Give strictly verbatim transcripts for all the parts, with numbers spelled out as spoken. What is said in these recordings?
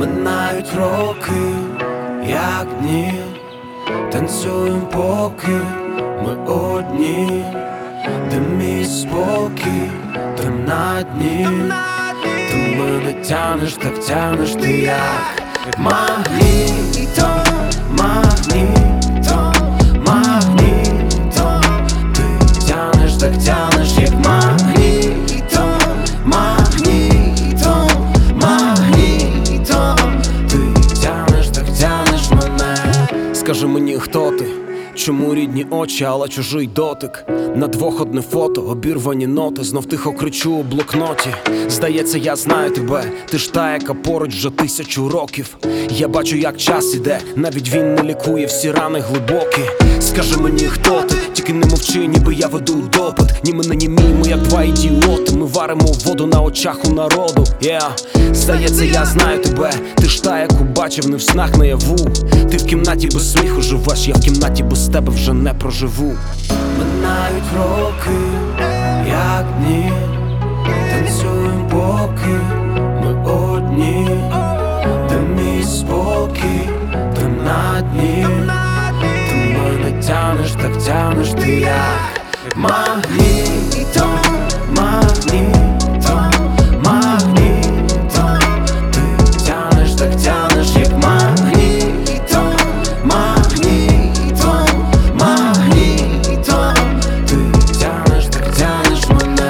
Минають роки, як дні, танцюєм поки ми одні, де мій спокій, там на дні. Ти мене тянеш, так тянеш ти як магнітом, магнітом, магнітом. Ти тянеш, так тянеш як магнітом, магнітом, магнітом. Ти тянеш, так тянеш мене. Скажи мені, хто ти? Чому рідні очі, але чужий дотик? На двох одне фото, обірвані ноти. Знов тихо кричу у блокноті. Здається, я знаю тебе. Ти ж та, яка поруч вже тисячу років. Я бачу, як час іде, навіть він не лікує всі рани глибокі. Скажи мені, хто ти? Тільки не мовчи, ніби я веду допит. Ні мене, ні мій, як два ідіоти. Ми варимо воду на очах у народу. Yeah. Здається, я знаю тебе. Ти ж та, яку бачив не в снах наяву. Ти в кімнаті без сміху живеш, я в кімнаті без тебе вже не проживу. Минають роки, як дні, танцюєм поки ми одні, де мій спокій, там на дні. Ти мене тянеш, так тянеш ти як магнітом, магнітом, магнітом. Ти тянеш, так тянеш як магнітом, магнітом, магнітом. Ти тянеш, так тянеш мене.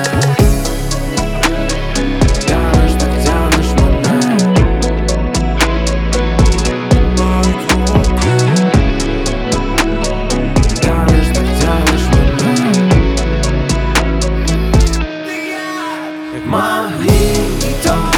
Тянеш, так тянеш мене. Тянеш, так тянеш мене. Магнітом.